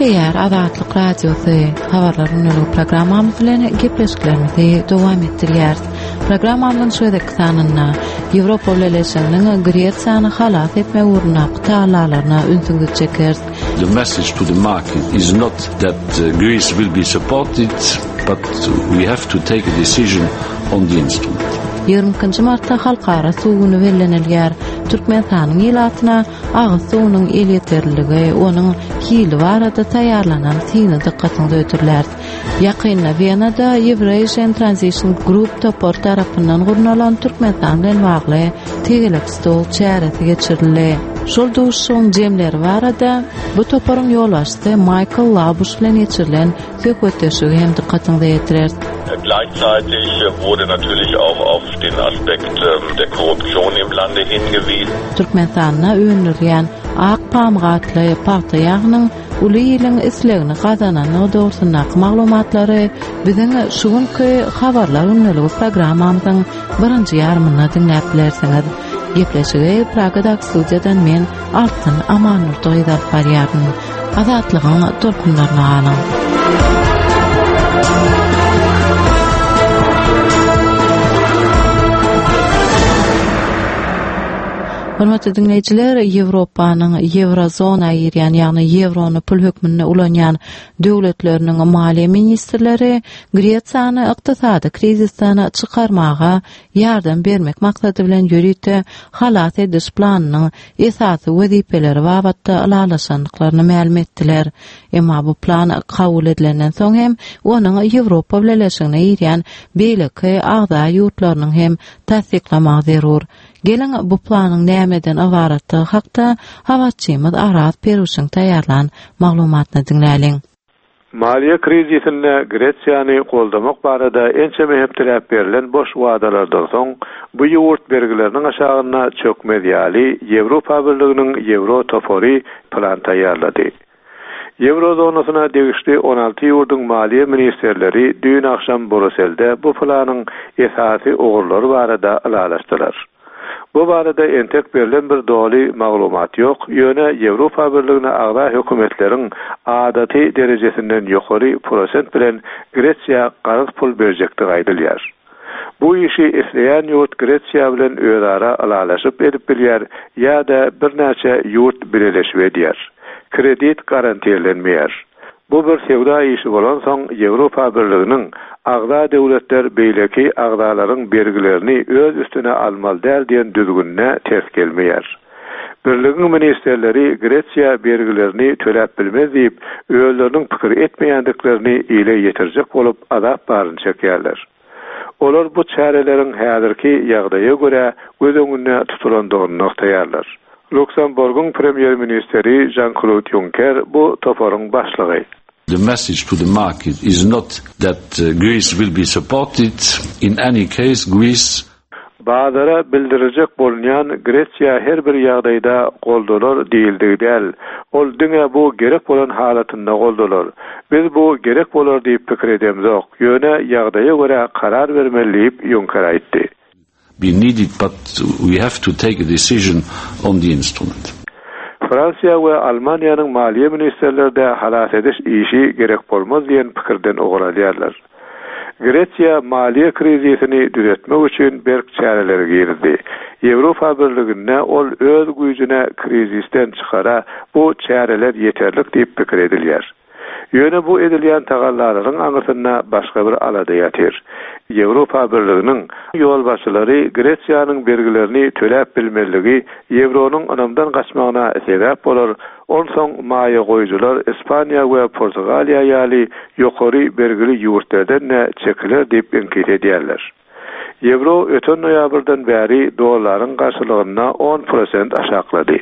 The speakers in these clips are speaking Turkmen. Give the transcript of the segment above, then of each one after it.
Eger Azatlyk Radiosu habarlaryny programmamyz bilen gepleşiklerimizi dowam etdirýär. Programmamyň şeýdeki sanyna Ýewropa Birleşiginiň Gresiýany halat etme uğruna qıtalaryna ünsüňiz çeker. The message to the market is not that Greece will be supported, but we have to take a decision on the instrument. 20 martda halkara suwuny bellenilýär. Türkmenistanyň ýylatyna agyz suwunyň el ýeterligi, onuň hili barada taýýarlanan syny dikkatyňi ötürler. Ýakynda Vienada Eurasian Transition Group topor tarapyndan gurnalan Türkmenistan bilen bagly tegelik stol çäresi geçirildi. Şol duşuň jemleri barada bu toporyň ýolbaşçysy Michael Labusch bilen geçirilen söhbetleşigi hem dikkatyňi ýetirer. Gleichzeitig wurde natürlich auch auf den Aspekt der Korruption im Lande hingewiesen. Türkmenistana öňürýän Akpamgatly partiýagynyň uly ýylyň islegini gazananyň dogrusyna maglumatlary biziň şugunky habarlar ünlüligi programmamyzyň birinji ýarmyna dinläp bilersiňiz. Gepleşigi Pragada studiýadan men Altyn Amanur doýdap barýaryn. Azatlygyň dolkunlaryna ganyň. Hormatly dinleýijiler, Ýewropanyň Eurozona ýerýän, ýagny Ýevrony pul hökmüne ulanýan döwletleriniň maliýe ministrleri Gresiýany ykdysady krizisden çykarmaga ýardam bermek maksady bilen ýürütde halat ediş planynyň esasy wezipeleri babatda alalaşanlyklaryny ma'lum etdiler. Emma bu plan kabul edilenden soň hem onuň Ýewropa Birleşigine ýerýän beýleki agza ýurtlarynyň hem tasdiklamagy zerur. Gelin bu planın nämeden ibaratlygy hakda hawatçymyz Arat Peruşyň taýýarlan maglumatny dinläliň. Maliýe krizisinde Gresiýany goldamak barada ençe mehep tarap berilen boş wadalardan soň bu ýurt bergileriniň aşagyna çökmez ýaly Ýewropa Birliginiň Euro topory plan taýýarlady. Eurozonasına degişli 16 ýurduň maliýe ministrleri düň akşam Brüsselde bu planyň esasy ogurlary barada alalaşdylar. Bu barada entek berilen bir doly maglumat ýok. Ýöne Ýewropa Birligine agza hökümetleriň adaty derejesinden ýokary prosent bilen Gresiýa garz pul berjekdi gaýdylýar. Bu işi isleýän ýurt Gresiýa bilen özara alalaşyp edip bilýär ýa-da bir näçe ýurt birleşip edýär. Kredit garantiýelenmeýär. Bu bir sewda işi bolan soň Ýewropa Birliginiň agza döwletler beýleki agzalaryň bergilerini öz üstüne almaly diýen düzgünne ters gelmeýär. Birligiň ministrleri Gresiýa bergilerini töläp bilmez diýip öýleriniň pikir etmeýändiklerini ile ýetirjek bolup azap baryn çekýärler. Olar bu çäreleriň häzirki ýagdaýa görä göz öňünde tutulandygyny noktaýarlar. Luxemburgyň premier ministeri Jean-Claude Juncker bu toporyň başlygy. The message to the market is not that Greece will be supported. In any case, Greece bazara bildirecek bolýan Gresiýa her bir ýagdaýda goldolar diýildi däl. Ol diňe bu gerek bolan halatynda goldolar. Biz bu gerek bolar diýip pikir edemzok. Ýöne ýagdaýa görä karar bermeli diýip Juncker aýtdy. We need it, but we have to take a decision on the instrument. Fransiýa we Almaniýanyň maliýe ministrleri de halat ediş işi gerek bolmaz diýen pikirden oguralýarlar. Gresiýa maliýe krizisini düzeltmek üçin berk çäreleri girdi. Ýewropa Birligine ol öz güýjüne krizisten çykara bu çäreler ýeterlik diýip pikir edilýär. Ýöne bu edilýän tagallaryň aňyryna başga bir alada ýatyr. Ýewropa Birliginiň ýolbaşçylary Gresiýanyň bergilerini töläp bilmeligi Ýevronyň anamdan gaçmagyna sebäp bolar. Onsoň maýa goýjylar Ispaniýa we Portugaliýa ýaly ýokary bergili ýurtlardan çekiler diýip enkit edýärler. Ýewro ötən noýabrdan bäri dollaryň garşylygyna 10% aşaklady.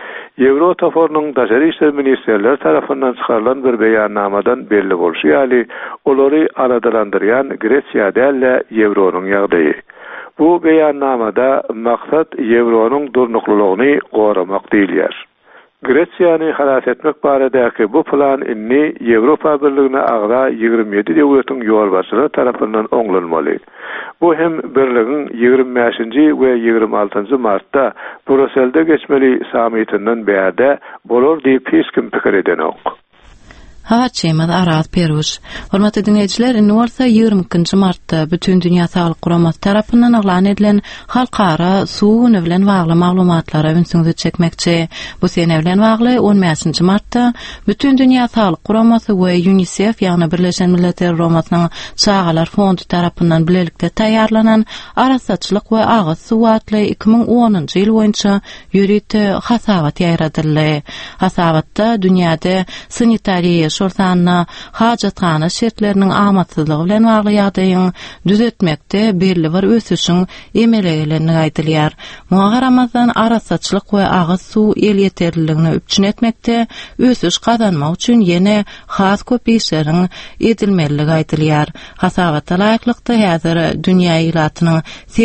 Ýewro toporynyň daşary işler ministrleri tarapyndan çykarylan bir beýannamadan belli bolşy ýaly olary aradalandyrýan Gresiýa dälle Ýevronyň ýagdaýy. Bu beýannamada maksat Ýevronyň durnuklylygyny goramak diýilýär. Gresiýany halat etmek baradaky bu plan inni Ýewropa Birligine agza 27 döwletiň ýolbaşçylary tarapyndan oňlanmaly. Bu hem birligiň 25-nji we 26-njy martda Brüsselde geçmeli samitinden bäde bolar diýip hiç kim pikir edenok. Haçymyz Araz Peruş. Hormatly dinleýijiler, Norsa 22-nji martda bütün dünýä saglyk guramasy tarapyndan aglan edilen halkara suw bilen bagly maglumatlara ünsüňizi çekmekçi. Bu sene bilen bagly 15-nji martda bütün dünýä saglyk guramasy we UNICEF ýagny Birleşen Milletler Romasynyň Çağalar Fondu tarapyndan bilelikde taýýarlanan arasaçlyk we agyz suw atly 2010-njy ýyl boýunça ýürüti hasabat ýaýradyldy. Hasabatda dünýäde sanitariýa şortanyna hajatkana şertleriniň amatsızlygy bilen bagly ýagdaýyň düzeltmekde belli bir ösüşiň emeleglerini aýdylýar. Muňa garamazdan arasaçlyk we agyz suw el ýeterliligini üçin etmekde ösüş kazanmak üçin ýene has köp işleriň edilmeligi aýdylýar. Hasabata laýyklykda häzir dünýä ýylatynyň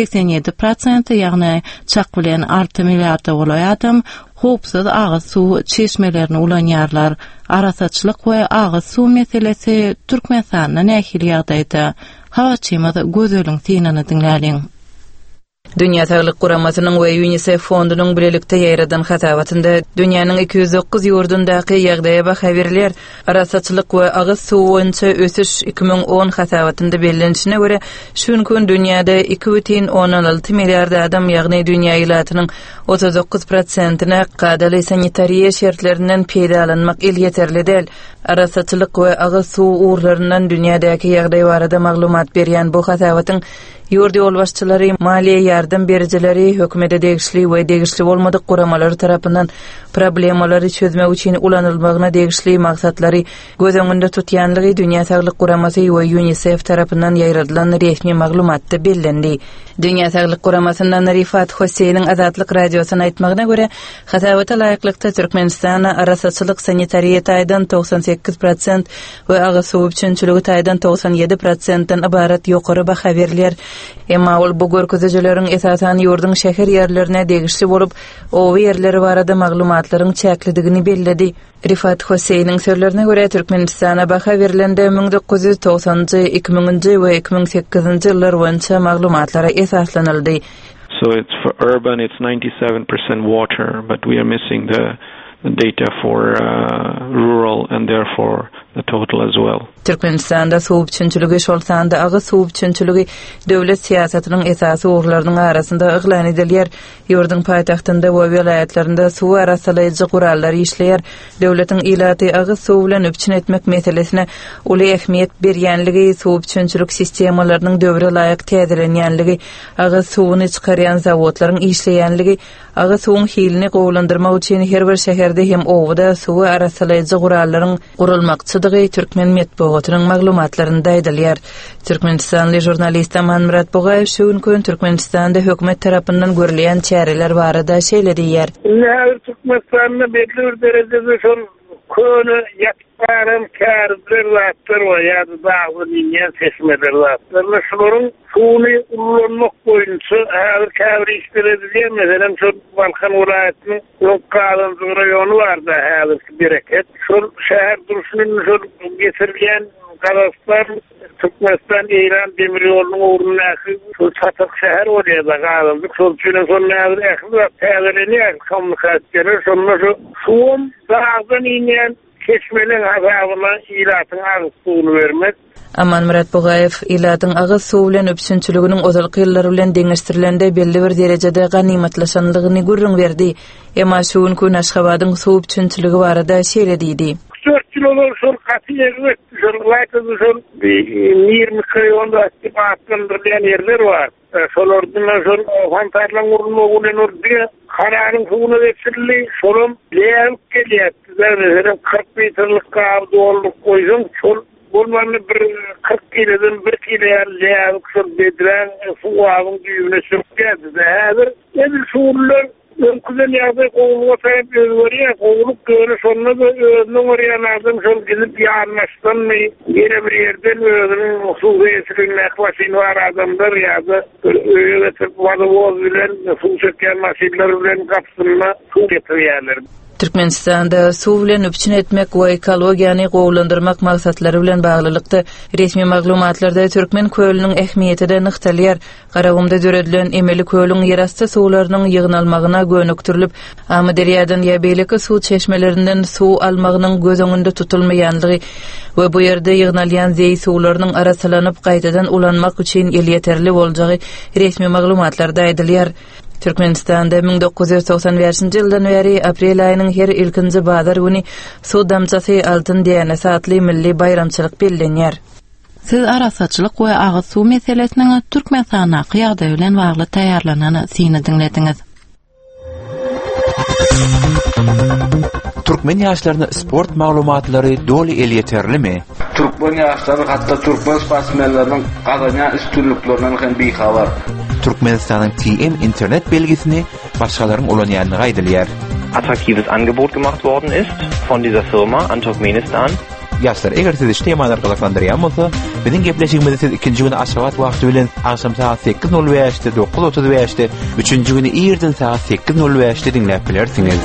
87% ýagny çak bilen 6 milliarda bolan adam hopsuz agyz suw çeşmelerini ulanýarlar. Arasaçlyk we agyz suw meselesi Türkmenistanyň nähili ýagdaýda. Haçymyz gözüliň synany dinläliň. Dünya Saglyk Guramasynyň we UNICEF fondunyň bilelikde ýaýradan hasabatynda dünýäniň 209 ýurdundaky ýagdaýa baha berilýär. Arasaçlyk we agyz suw boýunça ösüş 2010 hasabatynda bellenişine görä şu gün dünýäde 2,16 milliard adam ýagny dünýä ýylatynyň 39%-ne gadaly sanitariýa şertlerinden peýdalanmak el ýeterli däl. Arasaçlyk we agyz suw urlaryndan dünýädäki ýagdaý barada maglumat berýän bu hasabatyň ýurdy ýol başçylary, maliýe ýardam berjileri, hökümete degişli we degişli bolmadyk guramalar tarapyndan problemalary çözmek üçin ulanylmagyna degişli maksatlary göz öňünde tutýanlygy Dünýä Saglyk Guramasy we UNICEF tarapyndan ýaýradylan resmi maglumatda bellendi. Dünýä Saglyk Guramasyndan Rifat Hüseyniň Azatlyk radiosyna aýtmagyna görä, hasabata laýyklykda Türkmenistana arasaçlyk sanitariýa taýdan 98% we agyz suw üçinçiligi taýdan 97%-dan ibarat ýokary baha berilýär. Emma ol bu görkezejileriň esasan ýurdun şäher ýerlerine degişli bolup, o ýerleri barada maglumatlaryň çäklidigini belledi. Rifat Hüseyniň sözlerine görä Türkmenistana baha berilende 1990-njy, 2000-njy we 2008-njy ýyllar boýunça maglumatlara esaslanyldy. So it's for urban, it's 97% water, but we are missing the data for rural and therefore the total as well. Türkmenistanda suw üçinçiligi şolsanda agyz suw üçinçiligi döwlet siýasatynyň esasy urlarynyň arasynda yglan edilýär. Ýurdun paýtagtynda we vilayatlarynda suw arasalyjy gurallar işleýär. Döwletiň ilaty agyz suw bilen üçin etmek meselesine uly ähmiýet berýänligi, suw üçinçilik sistemalarynyň döwre laýyk täzelenýänligi, agyz suwuny çykarýan zawodlaryň işleýänligi, agyz suwuň hilini gowlandyrmak üçin her bir şäherde hem owda suw arasalyjy gurallaryň gurulmakçydygy Türkmen medeniýetining maglumatlarynda aýdylýar. Türkmenistanly jurnalist Aman Murat Bogaýew şu gün Türkmenistanda hökümet tarapyndan görülen çäreler barada şeýle diýär. Nähir Türkmenistanda belli bir derejede şol köni ýatparan kärler zatlar we ýa-da dawy ýen seçmeler zatlar. Şolaryň suwuny ulanmak boýunça häzir käbir işlerilýär. Meselem şu Balkan welaýatynyň Lokkalan raýony barda häzirki bereket. Şol şäher duruşunyň şol getirilýän Kazakistan, Türkmenistan, İran demir ýolunyň uğrundaky şol çatyk şäher bolýar galandy. Şol üçin şol näzir ähli täzelenýär kommunikasiýalar. Şonda şu suwum dağdan inen keçmeleň hasabyna ýylatyň agyz suwuny bermek. Aman Murat Bogaýew ýylatyň agyz suw bilen öpüşinçiliginiň ozalky ýyllary bilen deňeşdirilende belli bir derejede ganimatlaşanlygyny görüň berdi. Emma şu gün Aşgabatyň suw öpüşinçiligi barada şeýle diýdi. 4 kilolar şol gatyýer şol laýtyny şol 20 kiloda istifatlandyrýan ýerler bar. Şolardan şol fantarlaň urulmagyny urdy. Kararyň suwuny geçirildi. Şolum leýäp gelýär. Zäheren 40 metrlik gap doluk goýdum. Şol bolmany bir 40 kilodan 1 kilo leýäp şol bedren suwagyň düýbüne çökýärdi. Häzir edil şuurlar mümkün ýagdaý gowulga täýip öwrýär. Gowulup göre şonda da özüň orýanlardan şol gidip ýarnaşdanmy ýere bir ýerden özüniň suw geçirilme klasyny var adamlar ýa-da öýe vodowod bilen suw çökýän maşinler bilen gapsyna suw getirýärler. Türkmenistanda suw bilen öpçün etmek we ekologiýany gowlandyrmak maksatlary bilen baglylykda resmi maglumatlarda türkmen kölüniň ähmiýeti de nyktalýar. Garagumda döredilen emeli kölüň ýerasty suwlarynyň ýygnalmagyna gönükdirilip, Amaderiýadan ýa beýleki suw çeşmelerinden suw almagynyň göz öňünde tutulmaýanlygy we bu ýerde ýygnalýan zeý suwlarynyň arasylanyp gaýtadan ulanmak üçin ýeterli boljagy resmi maglumatlarda aýdylýar. Türkmenistanda 1995-nji ýyldan beri aprel aýynyň her ilkinji bazar güni suw damjasy altyn diýene satly milli bayramçylyk bellenýär. Siz arasaçylyk we agyz suw meselesiniň Türkmenistana ýagdaýy bilen bagly taýýarlanany syny dinlediňiz. Türkmen ýaşlaryna sport maglumatlary doly elýeterlimi? Türkmen ýaşlary hatda türkmen sportmenleriň gazanýan üstünliklerinden hem bihabar. Türkmenistanyň TM internet belgisini başgalaryň ulanýanyny gaýdylýar. Attraktives Angebot gemacht worden ist von dieser Firma an Turkmenistan. Ýaşlar, eger siz işleýän galaklandyrýan bolsa, biziň gepleşigimizi siz ikinji güni aşagat wagty bilen akşam saat 8:05-de 9:35-de, üçünji güni ýerden saat 8:05-de dinläp bilersiňiz.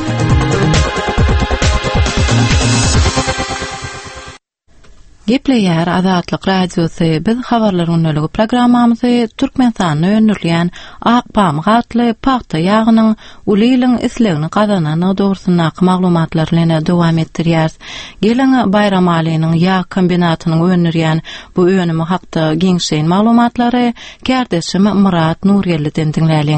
Gepleýär Azatlyk radiosy biz habarlaryň önlügi programmamyzy Türkmenistany öňürleýän Akpam gatly paxta ýagynyň ulylyň islegini gazanany dogrusyna maglumatlar bilen dowam etdirýär. Gelen bayram alynyň ýag kombinatynyň öňürleýän bu önümi hakda giňşeýin maglumatlary kärdeşim Murat Nurgelli'den dinläliň.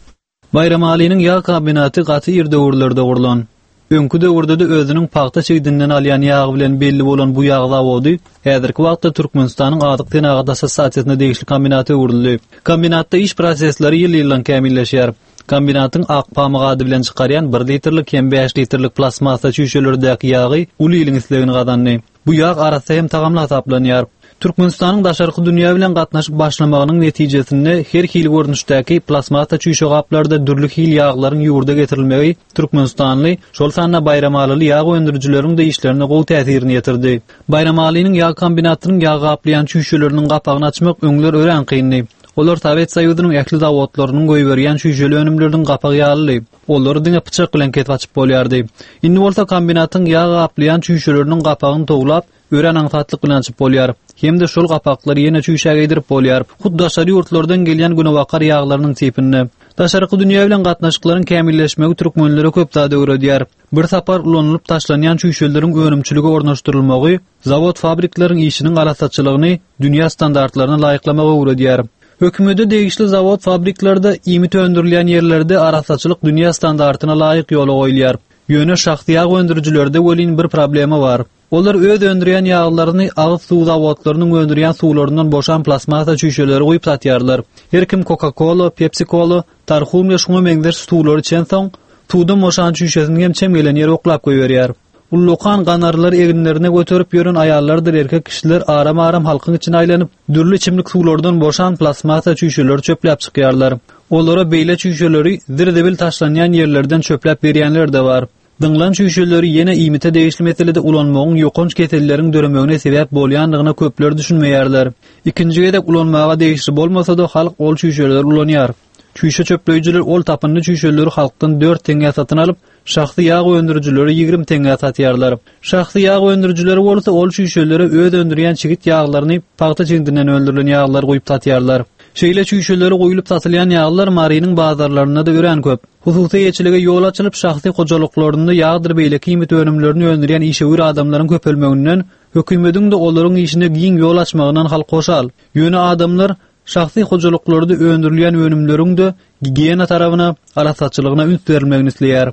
Bayram alynyň ýag kombinaty gaty ýerde urlarda gurulan. Öňkü döwürde özüniň paxta çeýdinden alýan ýagy bilen belli bolan bu ýag zawody häzirki wagtda Türkmenistanyň Adyk Tenagada Assosiasiýasyna degişli kombinaty uruldy. Kombinatda iş prosesleri ýyl-ýyldan kämilleşýär. Kombinatyň Akpamy gady bilen çykarýan 1 litrlik hem 5 litrlik plasmasa şüşelerdäki ýagy ulylyň islegini gazandy. Bu ýag arasy hem tagamly hasaplanýar. Türkmenistanyň daşarky dünýä bilen gatnaşyp başlamagynyň netijesinde her hili görnüşdäki plasmata çüýşe gaplarda dürli hil ýaglaryň ýurda getirilmegi Türkmenistanly şol sanna bayramaly ýag öndürjüleriň de işlerine gowy täsirini ýetirdi. Bayramalynyň ýag kombinatynyň ýag gaplayan çüýşeleriniň gapagyny açmak öňler ören kynny. Olar Sovet Soýuzynyň ähli zawodlarynyň goýberýän şüýşeli önümleriniň gapagy ýaly. Olar diňe pyçak bilen ketip açyp bolýardy. Indi bolsa kombinatyň ýag gaplayan çüýşeleriniň gapagyny toglap ören aňsatlyk bilen açyp bolýar. Hem de şol gapaklary ýene çüýşäge gidip bolýar. Hudda daşary ýurtlardan gelýän günewakar ýaglarynyň tipinde. Daşarky dünýä bilen gatnaşyklaryň kämilleşmegi türkmenlere köp zada öwredýär. Bir sapar ulanylyp taşlanýan çüýşeleriň önümçiligi ornaşdyrylmagy, zawod fabriklaryň işiniň alasaçylygyny dünýä standartlaryna laýyklamagy öwredýär. Hökümete degişli zawod fabriklarda ýymit öndürilýän ýerlerde arasaçylyk dünýä standartyna laýyk ýola goýulýar. Ýöne şahsy ýag öndürjülerde welin bir problemi bar. Olar öz öndürýän ýaglaryny agyz suw zawodlarynyň öndürýän suwlaryndan boşan plasmasa çüýşeleri goýup satýarlar. Her kim Coca-Cola, Pepsi-Cola, tarhum ýa şuňa meňder suwlar içen soň, suwdan boşan çüýşesini hem çemgelen ýere oklap goýberýär. Ullukan ganarlar eginlerine götürüp ýören aýallardyr erkek kişiler aram-aram halkyň içine aýlanyp dürli içimlik suwlardan boşan plasmasa çüýşeleri çöpläp çykýarlar. Olara beýle çüýşeleri dirdebil taşlanýan ýerlerden çöpläp berýänler de bar. Dınglan çüýşeleri ýene ýymite degişli meselede ulanmagyň ýokunç keselleriniň döremegine sebäp bolýanlygyna köpler düşünmeýärler. Ikinji gedek ulanmaga degişli bolmasa da halk ol çüýşeleri ulanýar. Çüýşe çöpleýijiler ol tapynly çüýşeleri halkdan 4 teňe satyn alyp, şahsy ýag öndürjüleri 20 teňe satýarlar. Şahsy ýag öndürjüleri bolsa ol çüýşeleri öz öndürýän çigit ýaglaryny paxta çeňdinden öldürilen ýaglar goýup satýarlar. Şeýle çüýşeleri goýulyp satylýan ýaglar Marynyň bazarlaryna da ören köp. Hususy ýeçilige ýol açylyp şahsy gojalyklarynda ýagdyr beýle kıymet önümlerini öndürýän işewir adamlaryň köpelmeginden hökümetiň de olaryň işine giň ýol açmagynan halk goşal. Ýöne adamlar şahsy gojalyklarda öndürilýän önümleriň de gigiyena tarabyna, arasaçylygyna üns berilmegini isleýär.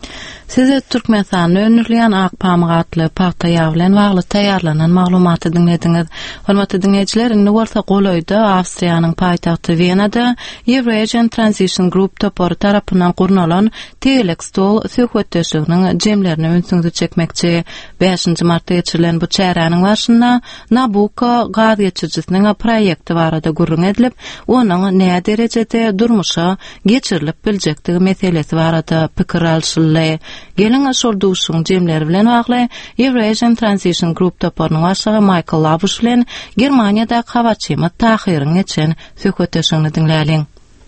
Siz Türkmenistany öňürleýän Akpam gatly paxta ýagy bilen bagly taýýarlanan maglumaty dinlediňiz. Hormatly dinleýijiler, indi bolsa Goloýda Awstriýanyň paýtagty Wienada Eurasian Transition Group topory tarapyndan gurnalan tegelik stol söhbetdeşliginiň jemlerini öňsüňize çekmekçi. 5-nji martda geçirilen bu çäräniň başynda Nabucco gaz geçirjisiniň proýekti barada gurrun edilip, onuň näme derejede durmuşa geçirilip biljektigi meselesi barada pikir alşyldy. Gelin şol duşuň jemleri bilen bagly Eurasian Transition Group toporynyň başlygy Michael Labush bilen Germaniýada habarçymy tahyryň geçen söhbetdeşligini dinläliň.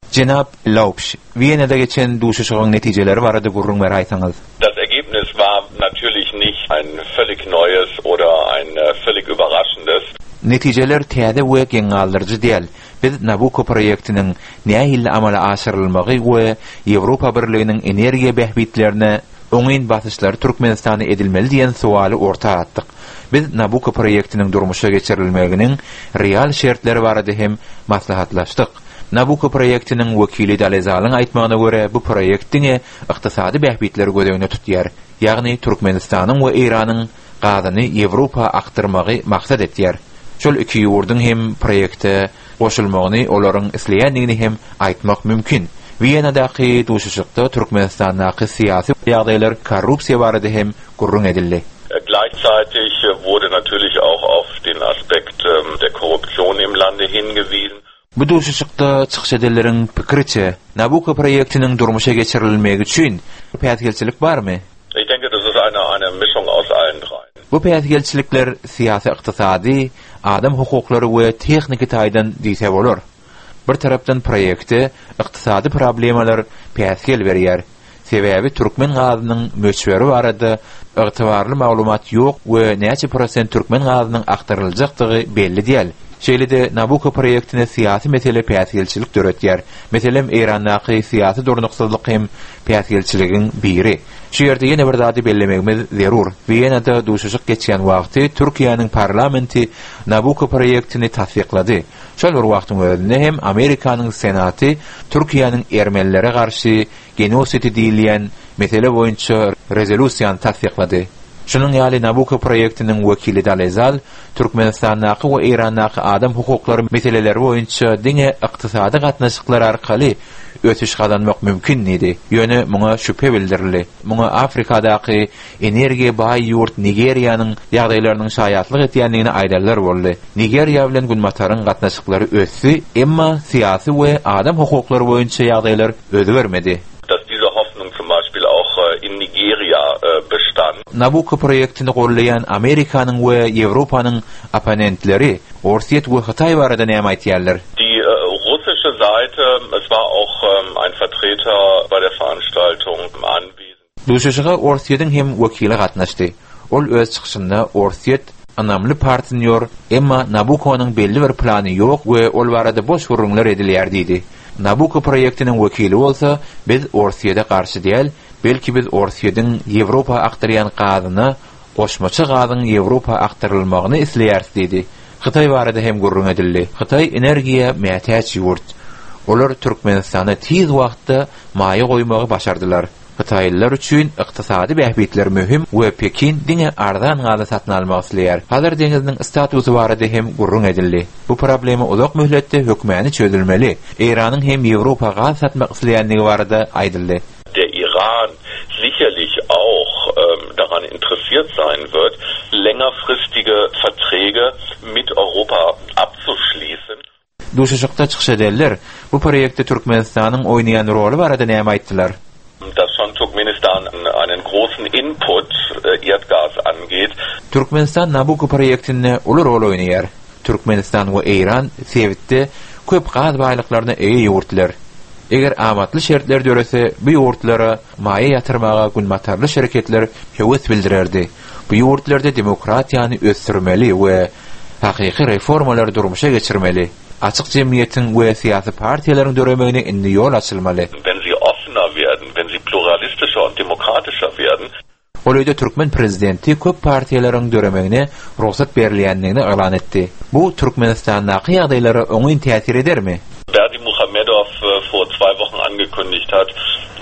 Cenab Laupsch, Viyana'da geçen duşuşuğun neticeleri var adı gurrun ver aytanız. Das Ergebnis war natürlich nicht ein völlig neues oder ein völlig überraschendes. Neticeler täze we geňaldyrjy diýil. Biz Nabucco proýektiniň nähille amala aşyrylmagy we Ýewropa Birliginiň energiýa behbitlerine oňyn basyşlary Türkmenistana edilmeli diýen sualy orta atdyk. Biz Nabucco proýektiniň durmuşa geçirilmeginiň real şertleri barada hem maslahatlaşdyk. Nabucco proýektiniň wekili Dalezalyň aýtmagyna görä, bu proýektiň ykdysady behbitleri gödeňine tutýar. Ýagny Türkmenistanyň we Iranyň gazyny Ýewropa aktyrmagy maksat etýär. Şol iki ýurdun hem proýekte goşulmagyny, olaryň isleýändigini hem aýtmak mümkin. Viyana'daky duşuşykda Türkmenistanyň syýasy ýagdaýlar korrupsiýa barada hem gurrun edildi. Gleichzeitig wurde natürlich auch auf den Aspekt der Korruption im Lande hingewiesen. Bu duşuşykda çykyş edelleriň pikiriçe, Nabucco proýektiniň durmuşa geçirilmegi üçin päýtgelçilik barmy? Ich denke, das ist eine Mischung aus allen dreien. Bu päýtgelçilikler syýasy, ykdysady, adam hukuklary we techniki taýdan diýse bolar. Bir tarapdan proýekte ykdysady problemalar päýtgel berýär. Sebäbi türkmen gazynyň möçberi barada ygtybarly maglumat ýok we näçe prosent türkmen gazynyň aktyryljakdygy belli diýil. Şeýlede Nabucco proýektine syýasy mesele päýtgelçilik döretýär. Meselem Irandaky syýasy durnuksyzlyk hem päýtgelçiligiň biri. Şu ýerde ýene bir zady bellemegimiz zerur. Viyana'da duşuşyk geçýän wagty Türkiýanyň parlamenti Nabucco proýektini tasdiklady. Şol bir wagtyň özünde hem Amerikanyň senaty Türkiýanyň ermenilere garşy genosidi diýilýän mesele boýunça rezolýusiýany tasdiklady. Şunun ýaly Nabucco proýektiniň wekili Dalezal Türkmenistanyň we Iranyň adam hukuklary meseleleri boýunça diňe ykdysady gatnaşyklar arkaly ötüş kazanmak mümkin idi. Ýöne muňa şüphe bildirildi. Muňa Afrikadaky energiýa baý ýurt Nigeriýanyň ýagdaýlarynyň şaýatlyk etýändigini aýdarlar boldy. Nigeriýa bilen Gunmataryň gatnaşyklary ösdi, emma syýasy we adam hukuklary boýunça ýagdaýlar ödübermedi. Dass diese Hoffnung zum Beispiel auch in Nigeria bestand. Nabucco proýektini gollayan Amerikanyň we Ýewropanyň opponentleri Orsiýet we Hytaý barada näme aýtýarlar? Die russische Seite, es war auch ein Vertreter bei der Veranstaltung anwesend. Duşuşyga Orsiýetin hem wekili gatnaşdy. Ol öz çykyşynda Orsiýet anamly partiýor, emma Nabucconyň belli bir plany ýok we ol barada boş gurrunlar edilýär diýdi. Nabucco proýektiniň wekili bolsa, biz Orsiýede garşy diýil, belki biz Orsiýeden Ýewropa aktyrýan gazyny, goşmaçy gazyň Ýewropa aktyrylmagyny isleýäris diýdi. Hytaý barada hem gurrun edildi. Hytaý energiýa mätäç ýurt. Olar Türkmenistana tiz wagtda maýa goýmagy başardylar. Hytaýlylar üçin ykdysady behbitler möhüm we Pekin diňe ardan galy satyn almak isleýär. Hazır deňizniň statusy barada hem gurrun edildi. Bu problema uzak möhletde hökmäni çözülmeli. Iranyň hem Ýewropa gaz satmak isleýändigi barada aýdyldy. Der Iran sicherlich auch daran interessiert sein wird, längerfristige Verträge mit Europa abzuschließen. Duşuşykda çykyş edeller, bu proýekte Türkmenistanyň oýnaýan roly barada näme aýtdylar? Dass schon Turkmenistan einen großen Input Erdgas angeht. Türkmenistan Nabucco proýektinde uly rol oýnaýar. Türkmenistan we Iran sebitde köp gaz baýlyklaryna eýe ýurtlar. Eger amatly şertler dörese, bu ýurtlara maýa ýatyrmaga Gunmatarly şirketler hewes bildirerdi. Bu ýurtlarda demokratiýany ösdürmeli we hakyky reformalar durmuşa geçirmeli. Açyk jemgyýetiň we syýasy partiýalaryň döremegine indi ýol açylmaly. Wenn sie offener werden, wenn sie pluralistischer und demokratischer werden. Olýda Türkmen prezidenti köp partiýalaryň döremegine ruhsat berilýändigini elan etdi. Bu Türkmenistanyň ýagdaýlary oňyn täsir edermi? Berdi Muhamedov vor 2 Wochen angekündigt hat,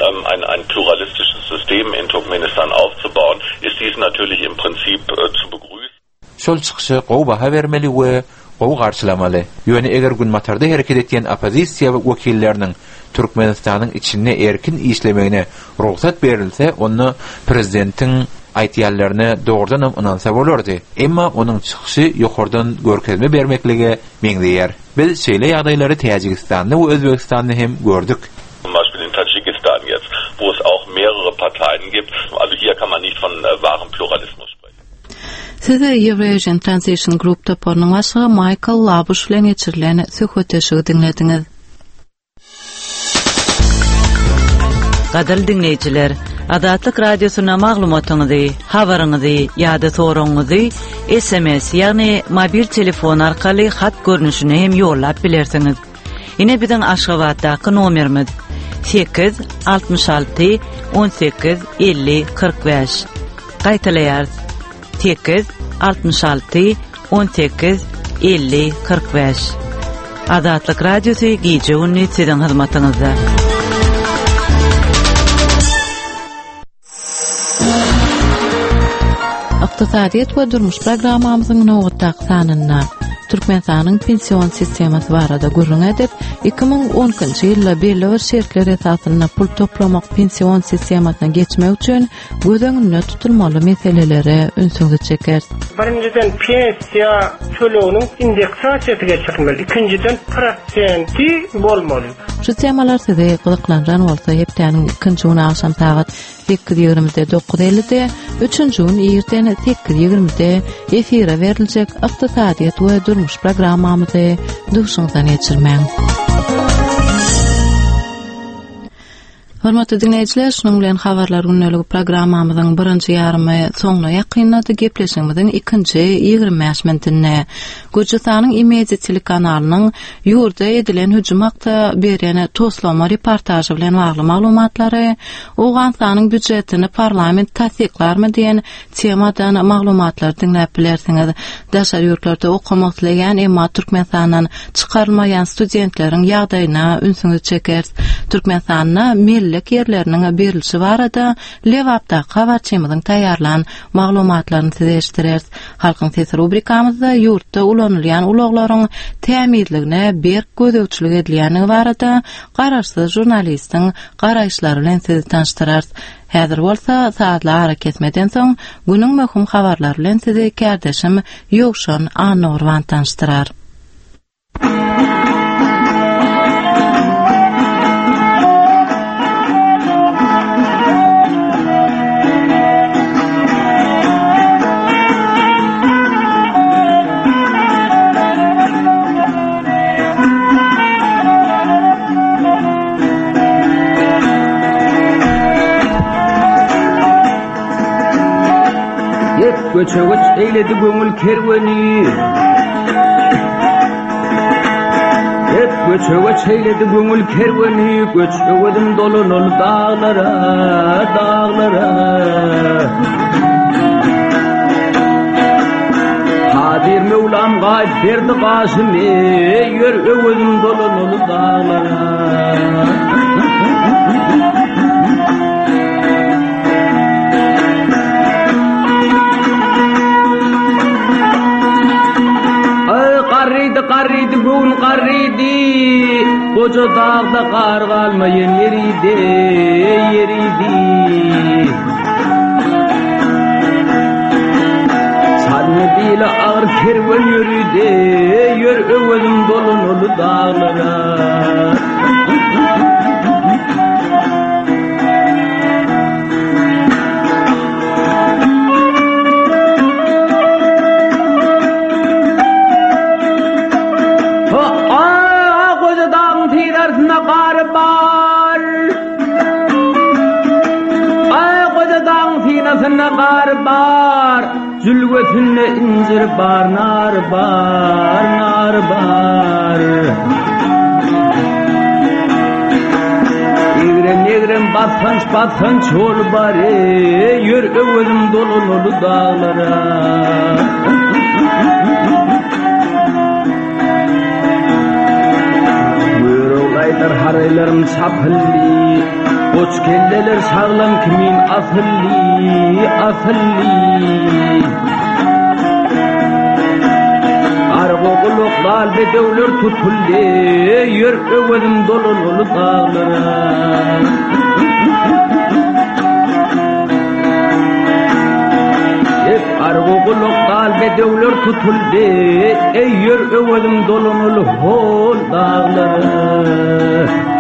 ein pluralistisches System in Turkmenistan aufzubauen, ist dies natürlich im Prinzip zu begrüßen. Şol çykyşy gowy baha bermeli we gowy garşylamaly. Ýöne eger Gunmatarda hereket etýän opozisiýa wekilleriniň Türkmenistanyň içinde erkin işlemegine ruhsat berilse, onu prezidentiň aýtýanlaryna dogrudan inansa bolardy. Emma onuň çykyşy ýokardan görkezme bermekligi meňdeýär. Biz şeýle ýagdaýlary Täjikistanda we Özbekistanda hem gördük. Zum Beispiel in Tadschikistan jetzt, wo es auch mehrere Parteien gibt. Also hier kann man nicht von wahrem Pluralismus sprechen. Size Eurasian Transition Group toparnyň başlygy Michael Labush bilen geçirilen söhbetleşigi dinlediňiz. Gadal dinleyijiler, Adatlyk Radiosyna maglumatyňyzy, habaryňyzy ýa-da soragyňyzy SMS ýagny mobil telefon arkaly hat görnüşine hem ýollap bilersiňiz. Ine biziň Aşgabatdaky nomerimiz 866 18 50 45. Gaýtaýar 866 18 50 45. Adatlyk Radiosy gije ünni siziň hyzmatyňyzda. Iqtisadiýet we durmuş programmamyzyň nowatdaky sanyna Türkmenistanyň pensiýon sistemasy barada gurrun edip 2010-njy ýylda belli bir şertler esasyna pul toplamak pensiýon sistemasyna geçmek üçin göz tutulmaly meselelere ünsüňizi çeker. Birinciden pensiya töleginiň indeksasiýasy geçirilmeli. İkinciden prosenti bolmaly. Şu temalar size gyzyklanjan bolsa hepdeniň 2-nji güni akşam saat 8:20-de 9:50-de, 3-nji gün erten 8:20-de efire beriljek Iqtisadiýet we durmuş programmamyzy duşuňyzdan geçirmäň. Hormatly dinleyijiler, şonuň bilen habarlar günneligi programmamyzyň birinji ýarymy soňuna ýakynlady. Gepleşigimiziň ikinji 25 minutine Gürjistanyň Imedi telekanalynyň ýurda edilen hüjüm hakda berýän toslama reportajy bilen bagly maglumatlary, Owganstanyň büdjetini parlament tasdiklarmy diýen temadan maglumatlar dinläp bilersiňiz. Daşary ýurtlarda okumak dileýän emma Türkmenistanyň çykarylmaýan studentleriň ýagdaýyna ünsüňizi çekers. Türkmenistanyň millik yerleriniň berilişi barada Lewapda habarçymyzyň taýýarlan maglumatlaryny size eşitdirers. Halkyň sesi rubrikamyzda ýurtda ulanylýan uloklaryň tämirligine berk gözegçilik edilýäni barada garaşsyz jurnalistiň garaýşlary bilen sizi tanıştyrars. Häzir bolsa saatlar ara kesmeden soň günüň möhüm habarlary bilen sizi kärdeşim Ýowşan Anurwan tanıştyrar. Göçegeç eyledi göňül kerweni. Göçegeç eyledi göňül kerweni. Göçegedim dolunul dağlara, dağlara. Kadir Mevlam gaýp berdi gaşymy, ýöregedim dolunul dağlara. Qarridi bugün qarridi Koca dağda qar qalmayan yeridi yeridi Sanne dile ağır kervan yürüdi Yör övedim dolunulu dağlara bar zülvetinde incir bar nar bar Egrem bassanç ol bari Yör övedim dolunulu dağlara Buyuraylar haraylarım çapılli Koç kelleler sağlam kimin asılli Argo kuluk dalbe devler tutulli Yör övedim dolunulu dağlara Argo kuluk dalbe devler tutulli Yör övedim dolunulu hol dağlara